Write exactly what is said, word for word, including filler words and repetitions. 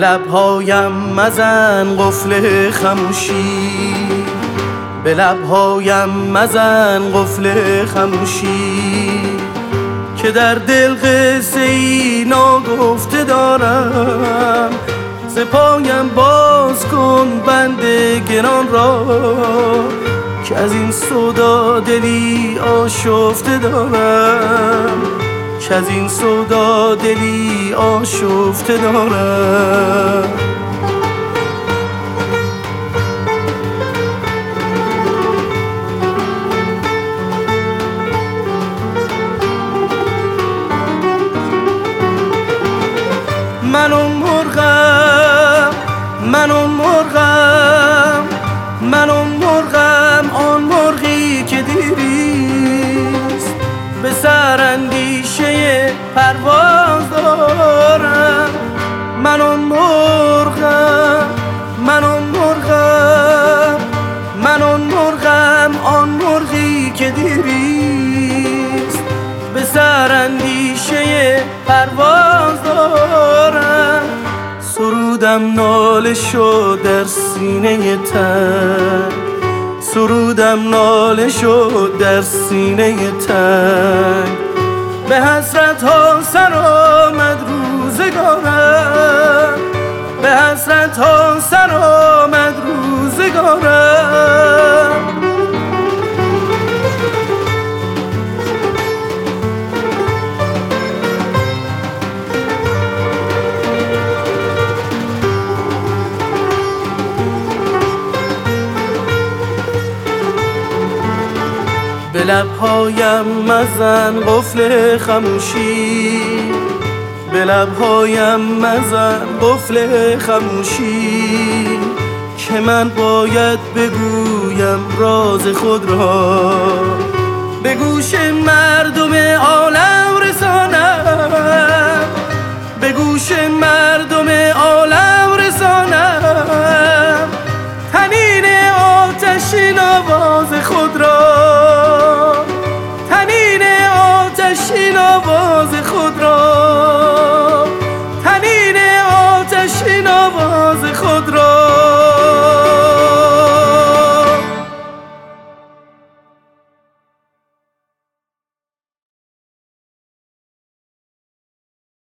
لبهایم مزن قفل خموشی، به لبهایم مزن قفل خموشی، که در دل قصه ای ناگفته دارم. ز پایم باز کن بند گران را، که از این سودا دلی آشفته دارم، که از این سودا دلی آشفته دارم. من اون مرغم، من اون مرغم، من اون مرغم، آن مرغی که دیریست به سراندیشه پرواز دارم. من اون مرغم، من اون مرغم، من اون مرغم، آن مرغی که دیریست به سراندیشه پرواز دارم. سرودم ناله شد در سینه تنگ، سرودم ناله شد در سینه تنگ، به حسرت ها سر آمد روزگارم، به حسرت ها سر آمد روزگارم. به لبهایم مزن قفل خموشی، به لبهایم مزن قفل خموشی، که من باید بگویم راز خود را، به گوش مردم عالم رسانم، به گوش مردم